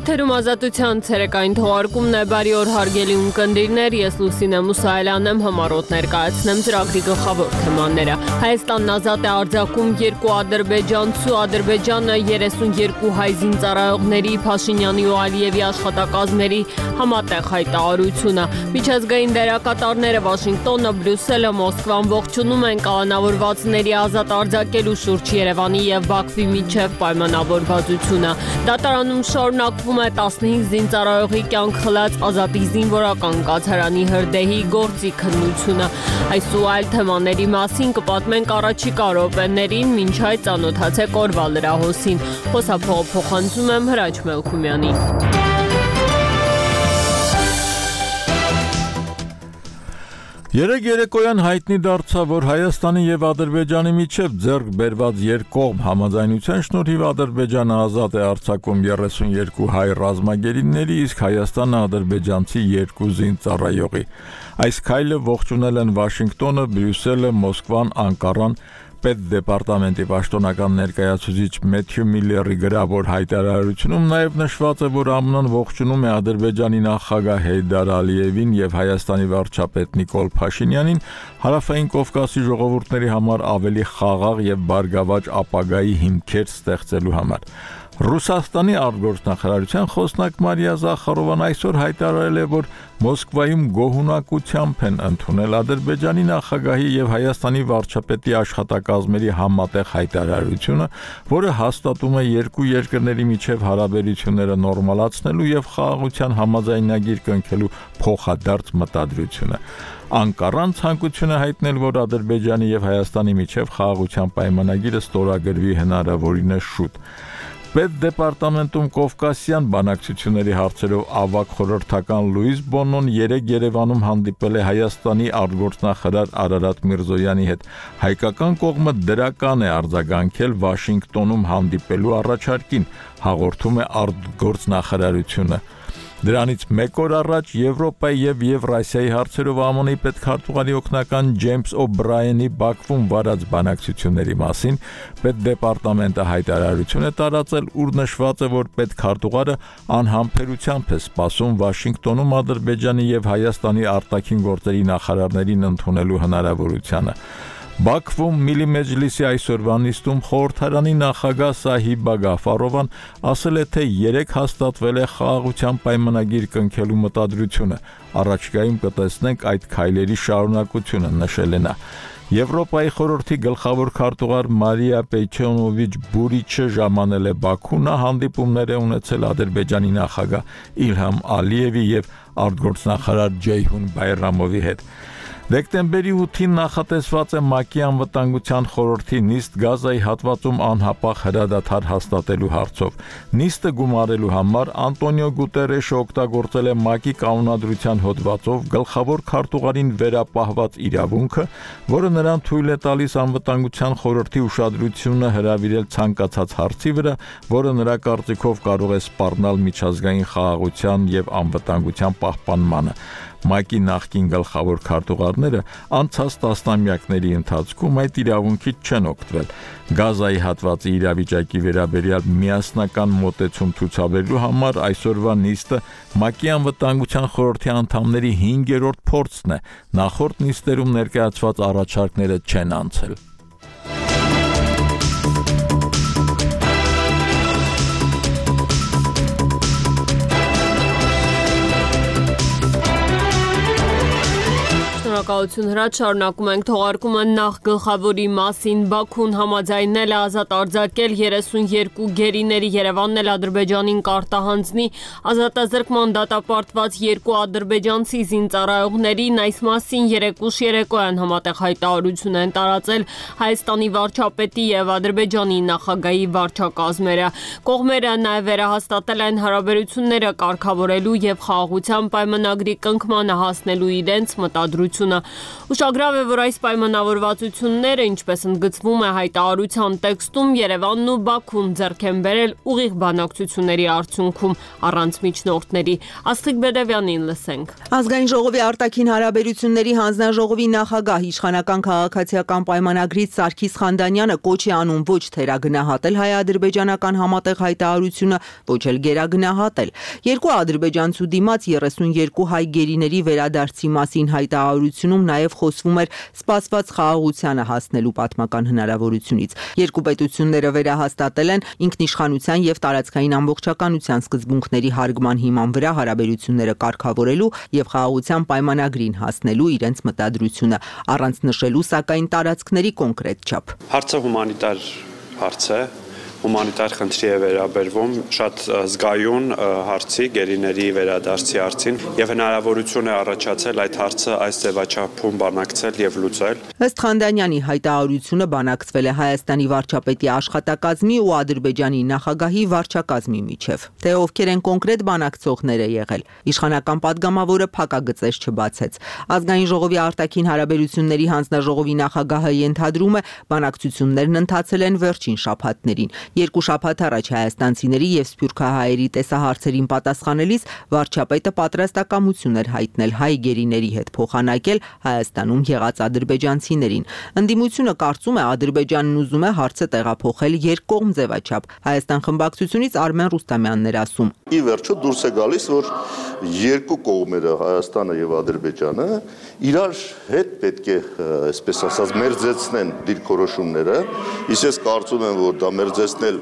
Եթերում ազատության ցերեկային թողարկումն է, բարի օր հարգելի ունկնդիրներ, ես Լուսինե Մուսայելյանն եմ, համառոտ ներկայացնեմ ծրագրի գլխավոր թեմաները։ Հայաստանն ազատ է արձակում 2 ադրբեջանցու, Ադրբեջանը 32 հայ զինծառայողների, Փաշինյանի ու Ալիևի աշխատակազմերի համատեղ հայտարարությունը։ Միջազգային դերակատարները Վաշինգտոնը, Բրյուսելը, Մոսկվան ողջունում են կալանավորվածների ազատ արձակելու շուրջ Երևանի եւ Բաքվի միջև պայմանավորվածությունը։ Դատարանում շարունակվում է 15 զինծառայողի կյանք խլած Ազատի զինվորական կացարանի հրդեհի գործի քննությունը։ Այս ու այլ թեմաների մասին կպատմենք առաջիկա րոպեներին, մինչ այդ ծանոթացեք օրվա լրահոսին։ Խոսափողը փոխանցում եմ Հրաչ Մելքումյանին։ Երեկ երեկոյան հայտնի դարձավ, որ Հայաստանի եւ Ադրբեջանի միջև ձեռք բերված երկկողմ համաձայնության շնորհիվ Ադրբեջանը ազատ է արձակում 32 հայ ռազմագերիների, իսկ Հայաստանը ադրբեջանցի 2 զինծառայողի։ Այս քայլը ողջունել են Վաշինգտոնը, Բրյուսելը, Մոսկվան, Անկարան։ Պետդեպարտամենտի պաշտոնական ներկայացուցիչ Մեթյու Միլլերի գրավոր հայտարարությունում նաև նշված է, որ ԱՄՆ-ն ողջունում է Ադրբեջանի նախագահ Հեյդար Ալիևին եւ Հայաստանի վարչապետ Նիկոլ Փաշինյանին Հարավային Կովկասի ժողովուրդների համար ավելի խաղաղ եւ բարգավաճ ապագայի հիմքեր ստեղծելու համար։ Ռուսաստանի արտգործնախարարության խոսնակ Մարիա Զախարովան այսօր հայտարարել է, որ Մոսկվայում գոհունակությամբ են ընդունել Ադրբեջանի նախագահի եւ Հայաստանի վարչապետի աշխատակազմերի համատեղ հայտարարությունը, որը հաստատում է երկու երկրների միջև հարաբերությունները նորմալացնելու եւ խաղաղության համաձայնագիր կնքելու փոխադարձ մտադրությունը։ Անկարան ցանկություն է հայտնել, որ Ադրբեջանի եւ Հայաստանի միջև խաղաղության պայմանագիրը ստորագրվի հնարավորինս շուտ։ Պետդեպարտամենտում Կովկասյան բանակցությունների հարցերով ավագ խորհրդական Լուիս Բոնոն երեկ Երևանում հանդիպել է Հայաստանի արտգործնախարար Արարատ Միրզոյանի հետ։ Հայկական կողմը դրական է արձագանքել Վաշինգտոնում հանդիպելու առաջարկին, հաղորդում է արտգործնախարարությունը։ Դրանից մեկ օր առաջ Եվրոպայի եւ Եվրասիայի հարցերով ԱՄՆ-ի պետքարտուղարի օգնական Ջեյմս Օ'Բրայենի Բաքվում վարած բանակցությունների մասին պետդեպարտամենտը հայտարարություն է տարածել, ուր նշված է, որ պետքարտուղարը անհամբերությամբ է սպասում Վաշինգտոնում Ադրբեջանի եւ Հայաստանի արտաքին գործերի նախարարներին ընդունելու հնարավորությանը։ Բաքվում Միլի Մեջլիսի այսօրվա նիստում խորհրդարանի նախագահ Սահիբա Գաֆարովան ասել է, թե երեք հաստատվել է խաղաղության պայմանագիր կնքելու մտադրությունը։ Առաջիկայում կտեսնենք այդ քայլերի շարունակությունը, նշել է նա։ Եվրոպայի խորհրդի գլխավոր քարտուղար Մարիա Պեյչոնովիչ Բուրիչը ժամանել է Բաքու, նա հանդիպումներ է ունեցել Ադրբեջանի նախագահ Իլհամ Ալիևի եւ արտգործնախարար Ջեյհուն Բայրամովի հետ։ Դեկտեմբերի 8-ին նախատեսված է ՄԱԿ-ի անվտանգության խորհրդի նիստ Գազայի հատվածում անհապաղ հրադադար հաստատելու հարցով։ Նիստը գումարելու համար Անտոնիո Գուտերեշը օգտագործել է ՄԱԿ-ի կանոնադրության հոդվածով գլխավոր քարտուղարին վերապահված իրավունքը, որը նրան թույլ է տալիս անվտանգության խորհրդի ուշադրությունը հրավիրել ցանկացած հարցի վրա, որը նրա կարծիքով կարող է սպառնալ միջազգային խաղաղության եւ անվտանգության պահպանմանը։ ՄԱԿ-ի նախկին գլխավոր քարտուղարները անցած տասնամյակների ընթացքում այդ իրավունքից չեն օգտվել։ Գազայի հատվածի իրավիճակի վերաբերյալ միասնական մոտեցում ցուցաբերելու համար այսօրվա նիստը ՄԱԿ-ի անվտանգության խորհրդի անդամների 5-րդ փորձն է։ Նախորդ նիստերում ներկայացված առաջարկները չեն անցել։ Շնորհակալություն Հրաչ, շարունակում ենք թողարկումը նախ գլխավորի մասին։ Բաքուն համաձայնել է ազատ արձակել 32 գերիների, Երևանն էլ Ադրբեջանին կարտահանձնի ազատազրկման դատապարտված 2 ադրբեջանցի զինծառայողներին։ Այս մասին երեկուշ երեկոյան համատեղ հայտարարություն են տարածել Հայաստանի վարչապետի եւ Ադրբեջանի նախագահի վարչակազմերը։ Կողմերը նաեւ վերահաստատել են հարաբերությունները կարգավորելու եւ խաղաղության պայմանագրի կնքմանը հասնելու իրենց մտադրությունը։ Ուշագրավ է, որ այս պայմանավորվածությունները, ինչպես ընդգծվում է հայտարարության տեքստում, Երևանն ու Բաքուն ձեռք են բերել ուղիղ բանակցությունների արդյունքում առանց միջնորդների։ Աստղիկ Բեդևյանին լսենք։ Ազգային ժողովի արտաքին հարաբերությունների հանձնաժողովի նախագահ իշխանական քաղաքացիական պայմանագրից Սարգիս Խանդանյանը կոչ է անում ոչ թերագնահատել հայ-ադրբեջանական համատեղ հայտարարությունը, ոչ էլ գերագնահատել։ Երկու ադրբեջանցու դիմաց 32 հայ գերիների վերադարձի մասին հայտարարությունում նաև խոսվում էր սպասված խաղաղությանը հասնելու պատմական հնարավորությունից։ Երկու պետությունները վերահաստատել են ինքնիշխանության եւ տարածքային ամբողջականության սկզբունքների հարգման հիման վրա հարաբերությունները կարգավորելու եւ խաղաղության պայմանագրին հասնելու իրենց մտադրությունը, առանց նշելու սակայն տարածքների կոնկրետ չափ։ Հարցը հումանիտար հարց է, հումանիտար խնդրի է վերաբերվում, շատ զգայուն հարցի, գերիների վերադարձի հարցին եւ հնարավորություն է առաջացել այդ հարցը այս ձևաչափում բանակցել եւ լուծել։ Ըստ Խանդանյանի հայտարարությունը բանակցվել է Հայաստանի վարչապետի աշխատակազմի ու Ադրբեջանի նախագահի վարչակազմի միջև։ Թե ովքեր են կոնկրետ բանակցողները եղել, իշխանական падգամավորը փակագծեր չբացեց։ Ազգային ժողովի արտաքին հարաբերությունների հանձնաժողովի նախագահը ենթադրում է, բանակցություններն ընթացել են վերջին շաբաթներին։ Երկու շաբաթ առաջ հայաստանցիների եւ սփյուռքահայերի տեսահարցերին պատասխանելիս վարչապետը պատրաստակամություն էր հայտնել հայ գերիների հետ փոխանակել Հայաստանում եղած ադրբեջանցիներին։ Ընդդիմությունը կարծում է Ադրբեջանն ուզում է հարցը տեղափոխել երկկողմ ձևաչափ։ Հայաստան խմբակցությունից Արմեն Ռուստամյանն էր ասում. Ի վերջո դուրս է գալիս, որ երկու կողմերը Հայաստանը եւ Ադրբեջանը իրար հետ պետք է, այսպես ասած, մերձեցնեն դիրքորոշումները։ Ես կարծում եմ, որ դա մերձեցնել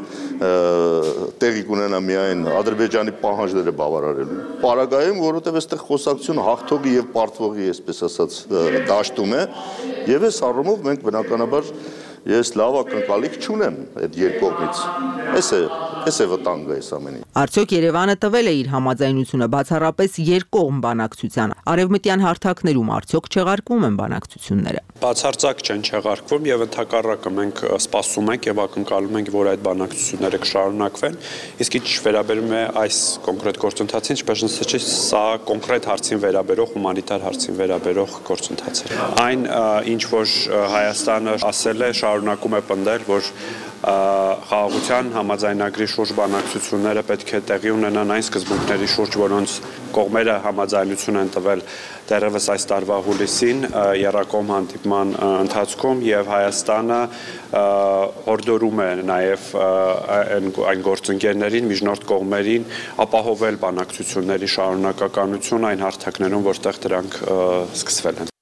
տեղի կունենա միայն Ադրբեջանի պահանջները բավարարելու։ Պարագայում, որովհետև այստեղ խոսակցությունը հաղթողի եւ պարտվողի, այսպես ասած, դաշտում է, եւ այս առումով մենք բնականաբար ես լավ ակնկալիք չունեմ այդ երկկողմից։ Էս է վտանգը այս ամենի։ Արդյոք Երևանը տվել է իր համաձայնությունը բացառապես երկկողմ բանակցության։ Արևմտյան հարթակներում արդյոք չեղարկվում են բանակցությունները։ Բացարձակ չեն չեղարկվում եւ ընդհակառակը մենք սպասում ենք եւ ակնկալում ենք, որ այդ բանակցությունները կշարունակվեն։ Իսկ ինչ վերաբերում է այս կոնկրետ գործընթացին, ինչպես նշեցի, սա կոնկրետ հարցին վերաբերող, հումանիտար հարցին վերաբերող գործընթաց է։ Այն, ինչ որ Հայաստանը ասել է, շարունակում է պնդել, որ խաղաղության համաձայնագրի շուրջ բանակցությունները պետք է տեղի ունենան այն սկզբունքների շուրջ, որոնց կողմերը համաձայնություն են տվել դեռևս այս տարվա հուլիսին եռակողմ հանդիպման ընթացքում եւ Հայաստանը հորդորում է նաեւ այն գործընկերներին, միջնորդ կողմերին ապահովել բանակցությունների շարունակականություն այն հարթակներում, որտեղ դրանք սկսվել են։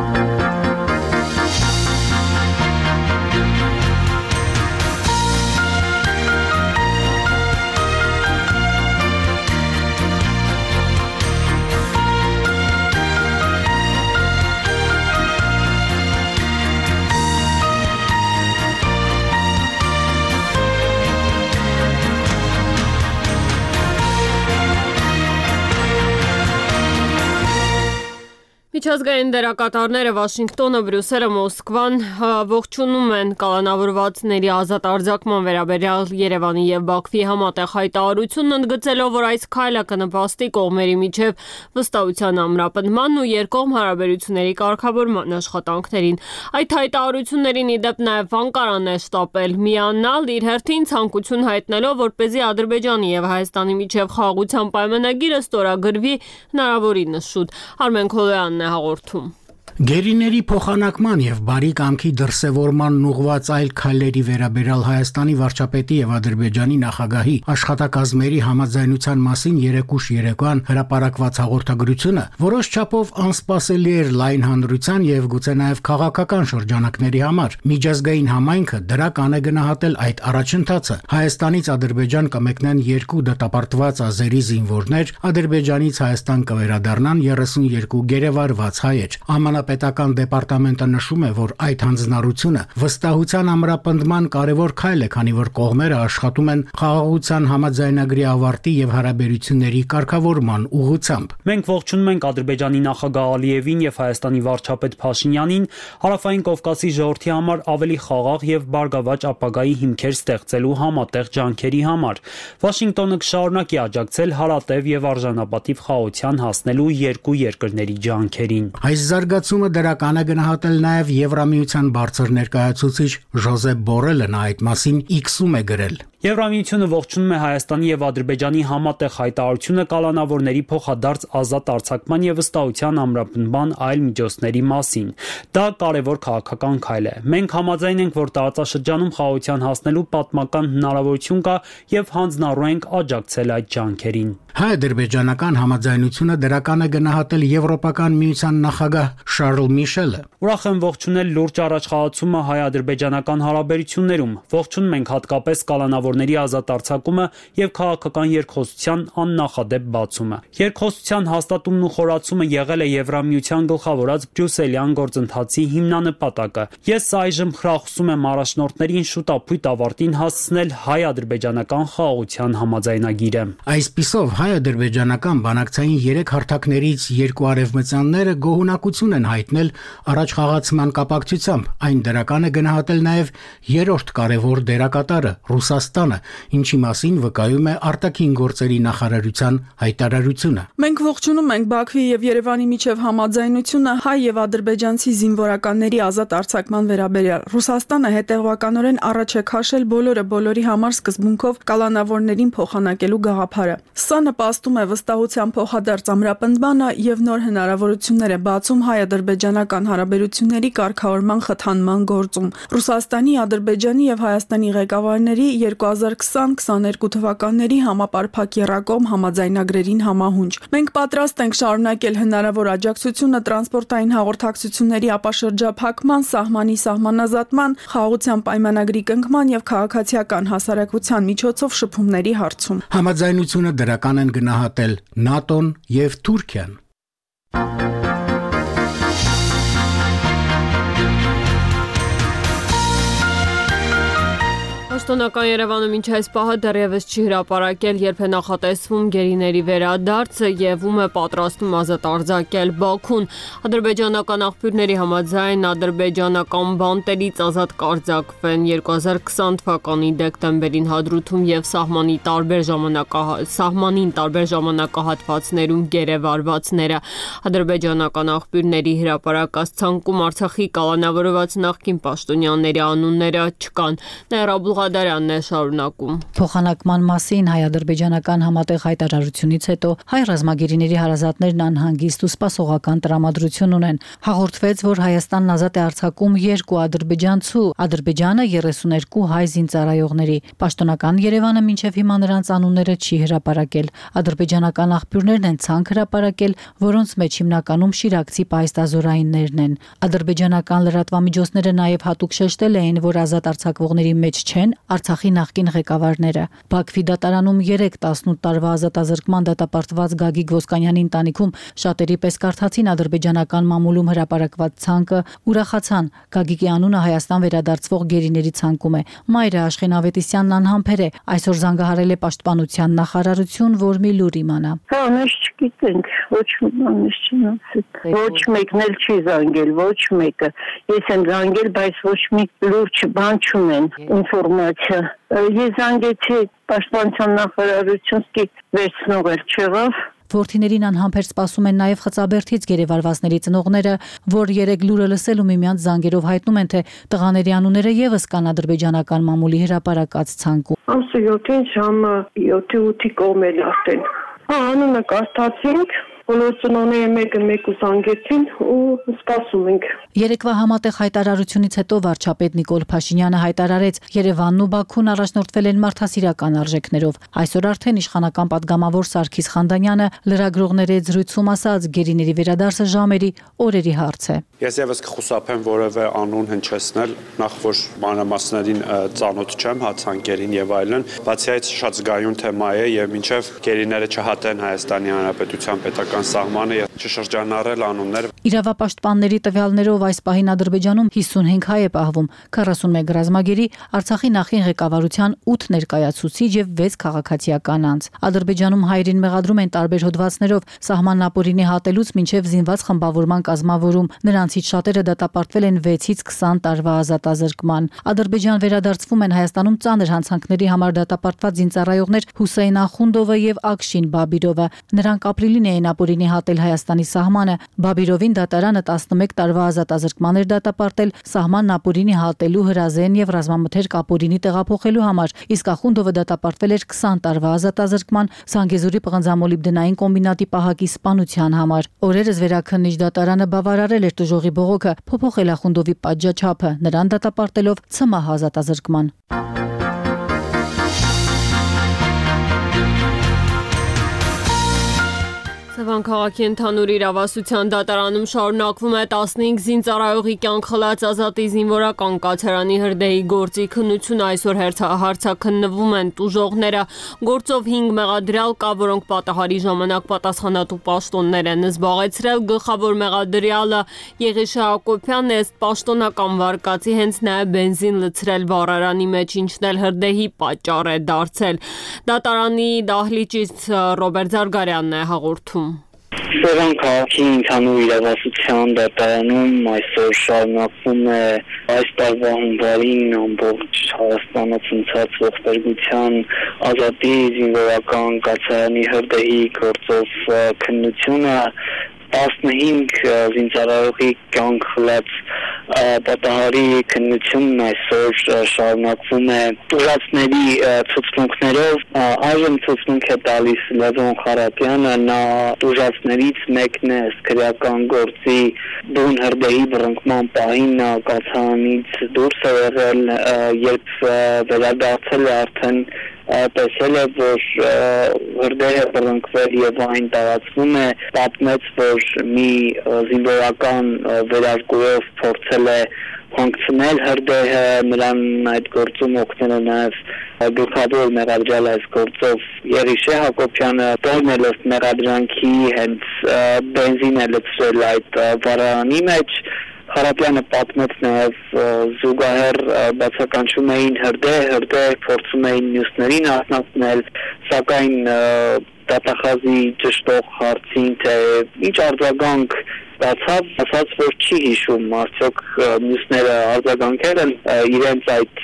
Միջազգային դերակատարները Վաշինգտոնը, Բրյուսելը, Մոսկվան ողջունում են կալանավորվածների ազատ արձակման վերաբերյալ Երևանի եւ Բաքվի համատեղ հայտարարությունն, ընդգծելով, որ այս քայլը կնպաստի կողմերի միջև վստահության ամրապնդմանն ու երկկողմ հարաբերությունների կարգավորման աշխատանքներին։ Այդ հայտարարություններին ի դեպ նաեւ Անկարան է շտապել միանալ, իր հերթին ցանկություն հայտնելով, որպեսզի Ադրբեջանի եւ Հայաստանի միջև խաղաղության պայմանագիրը ստորագրվի հնարավորինս շուտ։ Արմեն Քոլոյանն է հաղորդում։ Գերիների փոխանակման եւ բարի կամքի դրսեւորման ուղղված այլ քայլերի վերաբերյալ Հայաստանի վարչապետի եւ Ադրբեջանի նախագահի աշխատակազմերի համաձայնության մասին երեկուշ երեկոյան հրապարակված հաղորդագրությունը որոշ չափով անսպասելի էր լայն հանրության եւ գուցե նաեւ քաղաքական շրջանակների համար։ Միջազգային համայնքը դրական է գնահատել այդ առաջընթացը։ Հայաստանից Ադրբեջան կմեկնեն երկու դատապարտված ազերի զինվորներ, Ադրբեջանից Հայաստան կվերադառնան 32 գերեվարված հայեր։ Պետական դեպարտամենտը նշում է, որ այդ հանձնառությունը վստահության ամրապնդման կարևոր քայլ է, քանի որ կողմերը աշխատում են խաղաղության համաձայնագրի ավարտի եւ հարաբերությունների կարգավորման ուղղությամբ։ Մենք ողջունում ենք Ադրբեջանի նախագահ Ալիևին եւ Հայաստանի վարչապետ Փաշինյանին Հարավային Կովկասի ժողովրդի համար ավելի խաղաղ եւ բարգավաճ ապագայի հիմքեր ստեղծելու համատեղ ջանքերի համար։ Վաշինգտոնը կշարունակի աջակցել հարատև եւ արժանապատիվ խաղաղության հասնելու երկու երկրների ջանքերին։ Այս զարգացում զինծառայությունը դրական է գնահատել նաև Եվրամիության բարձր ներկայացուցիչ Ժոզեփ Բորելը նա այդ մասին X-ում է գրել. Եվրամիությունը ողջունում է Հայաստանի եւ Ադրբեջանի համատեղ հայտարարությունը կալանավորների փոխադարձ ազատ արձակման եւ վստահության ամրապնդման այլ միջոցների մասին։ Դա կարևոր քաղաքական քայլ է։ Մենք համաձայն ենք, որ տարածաշրջանում խաղաղության հասնելու պատմական հնարավորություն կա եւ հանձնառու ենք աջակցել այդ ջանքերին։ Հայ-ադրբեջանական համաձայնությունը դրական է գնահատել Եվրոպական միության նախագահ Շարլ Միշելը. Ուրախ եմ ողջունել լուրջ առաջխաղացումը հայ-ադրբեջանական հարաբերություններում։ Ողջունում ենք հատկապես կալանավորների ազատ արձակումը եւ քաղաքական երկխոսության աննախադեպ բացումը։ Երկխոսության հաստատումն ու խորացումը եղել է Եվրամիության գլխավորած բրյուսելյան գործընթացի հիմնանպատակը։ Ես այժմ խրախուսում եմ առաջնորդներին շուտապույտ ավարտին հասցնել հայ-ադրբեջանական խաղաղության համաձայնագիրը։ Այսպիսով հայ-ադրբեջանական բանակցային 3 հարթակներից 2 արևմտյանները գոհունակություն են հայտնել առաջխաղացման կապակցությամբ։ Այն դրական է գնահատել նաև երրորդ կարևոր դերակատարը Ռուսաստանը, ինչի մասին վկայում է արտաքին գործերի նախարարության հայտարարությունը։ Մենք ողջունում ենք Բաքվի եւ Երևանի միջև համաձայնությունը հայ եւ ադրբեջանցի զինվորականների ազատ արձակման վերաբերյալ։ Ռուսաստանը հետևականորեն առաջ է քաշել բոլորի համար սկզբունքով կալանավորներին փոխանակելու գաղափարը։ Սա նպաստում է վստահության փոխադարձ ամրապնդմանը եւ նոր հնարավորություններ է բացում հայ-ադրբեջանական հարաբերությունների կարգավորման խթանման գործում։ Ռուսաստանի, Ադրբեջանի եւ Հայաստանի ղեկավարների 2020-22 թվականների համապարփակ եռակողմ համաձայնագրերին համահունչ։ Մենք պատրաստ ենք շարունակել հնարավոր աջակցությունը տրանսպորտային հաղորդակցությունների ապաշրջափակման, սահմանի սահմանազատման, խաղաղության պայմանագրի կնքման եւ քաղաքացիական հասարակության միջոցով շփումների հարցում։ Համաձայնությունը դրական են գնահատել ՆԱՏՕ-ն եւ Թուրքիան։ Պաշտոնական Երևանը մինչ այս պահը դեռևս չի հրապարակել, երբ է նախատեսվում գերիների վերադարձը եւ ում է պատրաստում ազատ արձակել Բաքուն։ Ադրբեջանական աղբյուրների համաձայն ադրբեջանական բանտերից ազատ կարձակվեն 2020 թվականի դեկտեմբերին Հադրութում եւ սահմանին տարբեր ժամանակահատվածներում գերեվարվածները։ Ադրբեջանական աղբյուրների հրապարակած ցանկում Արցախի կալանավորված նախկին պաշտոնյաների անունները չկան։ Դարյանն է շարունակում։ Փոխանակման մասին հայ-ադրբեջանական համատեղ հայտարարությունից հետո հայ ռազմագերիների հարազատներն անհանգիստ ու սպասողական տրամադրություն ունեն։ Հաղորդվեց, որ Հայաստանն ազատ է արձակում 2 ադրբեջանցու, Ադրբեջանը 32 հայ զինծառայողների։ Պաշտոնական Երևանը մինչև հիմա նրանց անունները չի հրապարակել։ Ադրբեջանական աղբյուրներն են ցանկ հրապարակել, որոնց մեջ հիմնականում շիրակցի պահեստազորայիններն են։ Ադրբեջանական լրատվամիջոցները նաև հատուկ շեշտել էին, որ ազատ արձակվողների մեջ չեն Արցախի նախկին ղեկավարները։ Բաքվի դատարանում 3-18 տարվա ազատազրկման դատապարտված Գագիկ Ոսկանյանի ընտանիքում շատերի պես կարդացին ադրբեջանական մամուլում հրապարակված ցանկը, ուրախացան։ Գագիկի անունը Հայաստան վերադարձվող գերիների ցանկում է։ Մայրը Աշխեն Ավետիսյանն անհամբեր է, այսօր զանգահարել է Պաշտպանության նախարարություն, որ մի լուր իմանա։ Մենք չգիտենք, ոչ ոք չնասել։ Ոչ մեկն էլ չի զանգել, ոչ մեկը։ Ես եմ զանգել, բայց ոչ մի լուրջ բան չունեն, ինֆորմացիա։ Ես զանգեցի Պաշտպանության նախարարություն, վերցնող էլ չեղավ։ Որդիներին անհամբեր սպասում են նաև Խծաբերդից գերեվարվածների ծնողները, որ 3 լուրը լսել ու միմյանց զանգերով հայտնում են, թե տղաների անունները եւս կան ադրբեջանական մամուլի հրապարակած ցանկում։ Ամսը 7-ին ժամը 7-8-ի կողմել արդեն։ Անունը կարդացինք, բոլոր ծնողները մեկ զանգեցին ու սպասում ենք։ Երեկվա համատեղ հայտարարությունից հետո վարչապետ Նիկոլ Փաշինյանը հայտարարեց, Երևանն ու Բաքուն առաջնորդվել են մարդասիրական արժեքներով։ Այսօր արդեն իշխանական падգամավոր Սարգիս Խանդանյանը լրագրողների հետ զրույցում ասաց, գերիների վերադարձը ժամերի, օրերի հարց է։ Ես եւս կխուսափեմ որևէ անուն հնչեցնել, նախ որ մանրամասներին ծանոթ չեմ, հացանկերին եւ այլն, բացի այդ շատ զգայուն թեմա է եւ մինչեւ գերիները չհատեն Հայաստանի Հանրապետության պետական սահմանը եւ չշրջանառել անուններ։ Իրավապաշտպանների տվյալներով այս պահին Ադրբեջանում 55 հայ է պահվում, 41 ռազմագերի, Արցախի նախին ղեկավարության 8 ներկայացուցիչ եւ 6 քաղաքացիական անձ։ Ադրբեջանում հայերին մեղադրում են տարբեր հոդվածներով սահմանն ապօրինի հատելուց մինչև զինված խմբավորման կազմավորում։ Նրանցից շատերը դատապարտվել են 6-ից 20 տարվա ազատազրկման։ Ադրբեջան վերադարձվում են Հայաստանում ծանր հանցանքների համար դատապարտված զինծառայողներ Հուսեյն Ախունդովը եւ Ակշին Բաբիրովը։ Նրանք ապրիլին էին ապուրինի հատել Հայաստանի սահմանը։ Բաբիրովին դատարանը 11 տարվա ազատազրկման էր դատապարտել սահմանն ապուրինի հատելու հրազեն եւ ռազմամթերք ապուրինի տեղափոխելու համար, իսկ Ախունդովը դատապարտվել էր 20 տարվա ազատազրկման Սանգեզուրի պղնձամոլիբդենային կոմբինատի պահակի սպանության համար։ Օրերս վերաքննիչ դատարանը բավարարել էր տուժողի բողոքը, փոփոխել Ախունդովի պատժաչափը, նրան դատապարտելով ցմահ ազատազրկման։ Սևան քաղաքի ընդհանուր իրավասության դատարանում շարունակվում է 15 զինծառայողի կյանք խլած Ազատի զինվորական կացարանի հրդեհի գործի քննությունը, այսօր հարցաքննվում են տուժողները, գործով 5 մեղադրյալ կա, որոնք պատահարի ժամանակ պատասխանատու պաշտոններ են զբաղեցրել, գլխավոր մեղադրյալը Եղիշե Հակոբյանն է, պաշտոնական վարկածի հենց նա է բենզին լցրել վառարանի մեջ, ինչն էլ հրդեհի պատճառ է դարձել։ Դատարանի դահլիճից Ռոբերտ Զարգարյանն է հաղորդում։ Սևան քաղաքի ընդհանուր իրավասության դատարանում այսօր շարունակվում է այս տարվա հունվարին ամբողջ Հայաստանը ցնցած ողբերգության Ազատի զինվորական կացարանի հրդեհի գործով քննությունը 15 զինծառայողի կյանք խլած պատահարի քննությունն այսօր շարունակվում է տուժածների ցուցմունքներով, այժմ ցուցմունք է տալիս Լևոն Խարատյանը, նա տուժածներից մեկն է, քրեական գործի բուն հրդեհի բռնկման պահին նա կացարանից դուրս է եղել, երբ վերադարձել է արդեն տեսել է, որ հրդեհը բռնկվել եւ այն տարածվում է, պատմեց, որ մի զինվորական վերարկուով փորձել է հանգցնել հրդեհը, նրան այդ գործում օգնել է նաեւ գլխավոր մեղադրյալ այս գործով Եղիշե Հակոբյանը, որն էլ ըստ մեղադրանքի հենց բենզին է լցրել այդ վառարանի մեջ։ Խարատյանը պատմեց նաև զուգահեռ բացականչում էին հրդեհ փորձում էին մյուսներին արթնացնել, սակայն դատախազի ճշտող հարցին, թե ինչ արձագանք ստացավ, ասաց, որ չի հիշում, արդյոք մյուսները արձագանքել են իրենց այդ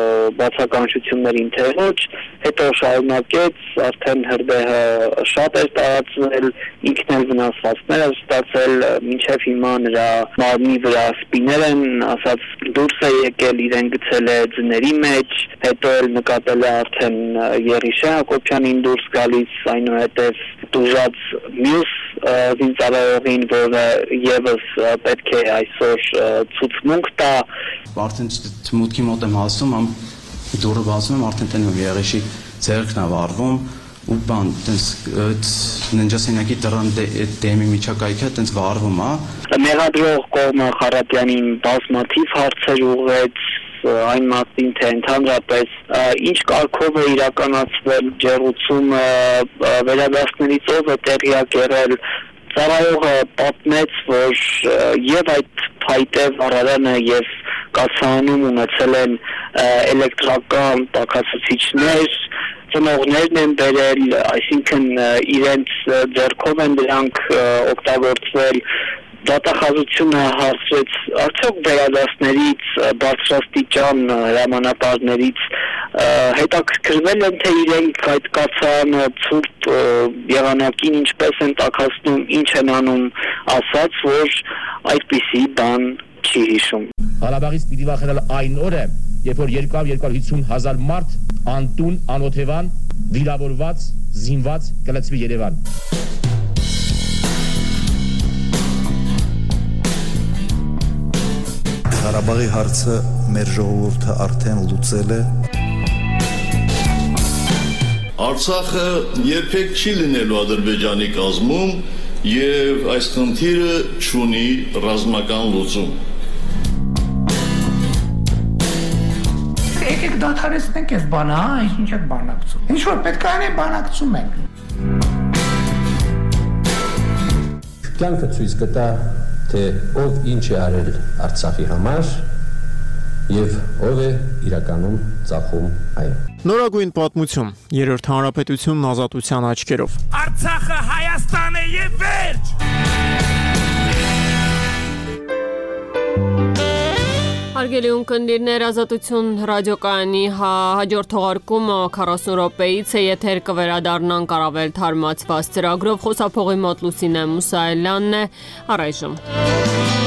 բացականչություններին, թե ոչ, հետո շարունակեց, արդեն հրդեհը շատ էր տարածվել, ինքն էլ վնասվածքներ էր ստացել, մինչև հիմա նրա մարմնի վրա սպիներ են, ասաց, դուրս է եկել, իրեն գցել է ձների մեջ, հետո էլ նկատել է արդեն Եղիշե Հակոբյանին դուրս գալիս, այնուհետև տուժած մյուս զինծառայողին, որը եւս պետք է այսօր ցուցմունք տա։ Արդեն մուտքի մոտ եմ հասում, դուրը բացում եմ, արդեն տենում Եղիշի ձեռքն է վառվում ու բան, տենց ննջասենյակի դռան դեմի միջակայքը տենց վառվում է։ Մեղադրող կողմը Խարատյանին բազմաթիվ հարցեր ուղղեց այն մասին, թե ընդհանրապես ինչ կարգով է իրականացվել ջեռուցումը, վերադարձներից ով է տեղյակ եղել։ Ծառայողը պատմեց, որ եւ այդ փայտե վառարանը եւ կացարանում ունեցել են էլեկտրական տաքացուցիչներ, ծնողներն են բերել, այսինքն իրենց ձեռքով են դրանք օգտագործվել։ Դատախազությունը հարցրեց, արդյոք վերադասներից, բարձրաստիճան հրամանատարներից հետաքրքրվել են, թե իրենք այդ կացարանը ցուրտ եղանակին ինչպես են տաքացնում, ինչ են անում, ասաց, որ այդպիսի բան չի հիշում։ Ղարաբաղից պիտի վախենալ այն օրը, երբ որ 250,000 մարդ անտուն, անօթևան, վիրավորված, զինված կլցվի Երևան։ Ղարաբաղի հարցը մեր ժողովուրդը արդեն լուծել է։ Արցախը երբեք չի լինելու Ադրբեջանի կազմում եւ այս խնդիրը չունի ռազմական լուծում։ Եկեք դադարեցնենք այս բանը, ինչ եք բանակցում։ Ինչ որ պետք է անենք, բանակցում ենք։ Կյանքը ցույց կտա, թե ով ինչ է արել Արցախի համար եւ ով է իրականում ծախում այն։ Նորագույն պատմություն, Երրորդ հանրապետությունն ազատության աչքերով։ Արցախը Հայաստան է եւ վերջ։ Հարգելի ունկնդիրներ, Ազատություն ռադիոկայանի հաջորդ թողարկումը 40 րոպեից է, եթեր կվերադառնանք առավել թարմացված ծրագրով, խոսափողի մոտ Լուսինե Մուսայելյանն է, առայժմ։